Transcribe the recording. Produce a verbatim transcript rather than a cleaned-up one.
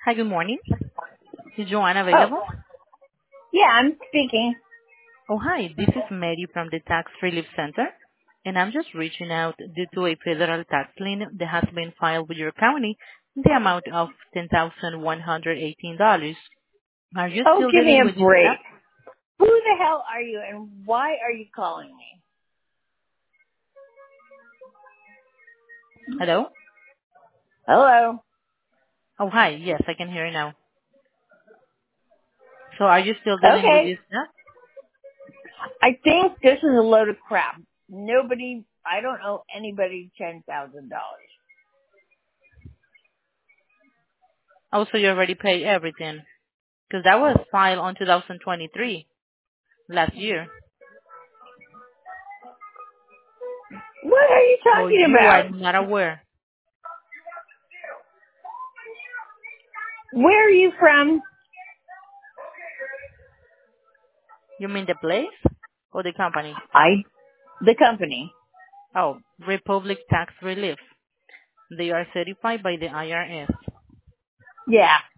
Hi, good morning. Is Joanna Oh, available? yeah, I'm speaking. Oh, hi. This is Mary from the Tax Relief Center, and I'm just reaching out due to a federal tax lien that has been filed with your county in the amount of ten thousand one hundred eighteen dollars. Are you Oh, still give me dealing a with this break. stuff? Who the hell are you and why are you calling me? Hello? Hello? Oh, hi. Yes, I can hear you now. So are you still dealing with Okay. this stuff? I think this is a load of crap. Nobody, I don't owe anybody ten thousand dollars. Oh, so you already paid everything? Because that was filed on two thousand twenty-three, last year. What are you So talking you about? are not aware. Where are you from? You mean the place or the company? I, the company. Oh, Republic Tax Relief. They are certified by the I R S. Yeah.